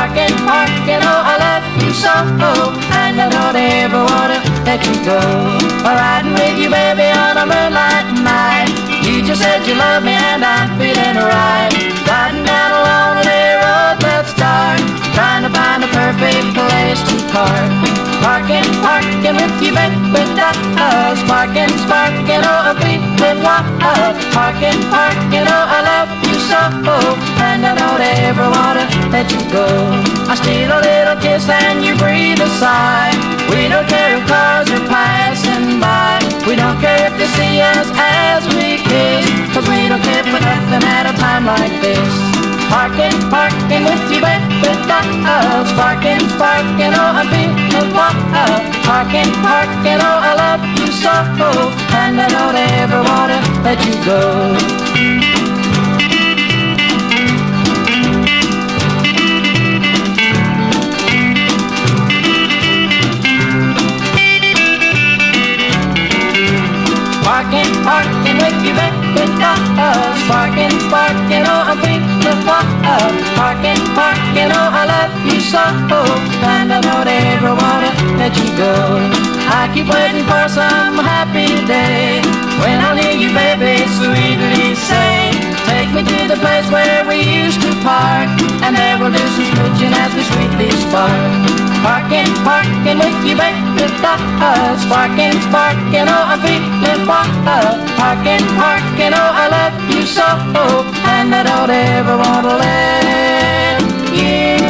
Parking, parking, oh, I love you so, and I don't ever wanna let you go. Riding with you, baby, on a moonlight night. You just said you love me and I'm feeling right. Riding down a lonely road that's dark, trying to find a perfect place to park. Parking, parking with you, baby, does. Sparking, sparking, oh, I'm feeling wild. Parking, parking, oh, I love you so, and I don't ever wanna let you go. I steal a little kiss and you breathe a sigh. We don't care if cars are passing by. We don't care if they see us as we kiss, 'cause we don't care for nothing at a time like this. Parking, parking with you, baby, does. Sparking, sparking, oh, I'm feeling wild. Parking, parking, oh, I love you so, and I don't ever wanna let you go. Sparking, sparking with you, baby, does. Sparking, sparking, oh, I'm feeling wild. Sparking, sparking, oh, I love you so, and I don't ever wanna let you go. I keep waiting for some happy day when I'll hear you, baby, sweetly say, take me to the place where we used to park, and there we'll do some smooching as we sweetly spark. Parking, parking with you, baby, does. Sparking, sparking, oh, I'm feeling wild. Parking, parking, oh, I love you so, and I don't ever wanna let you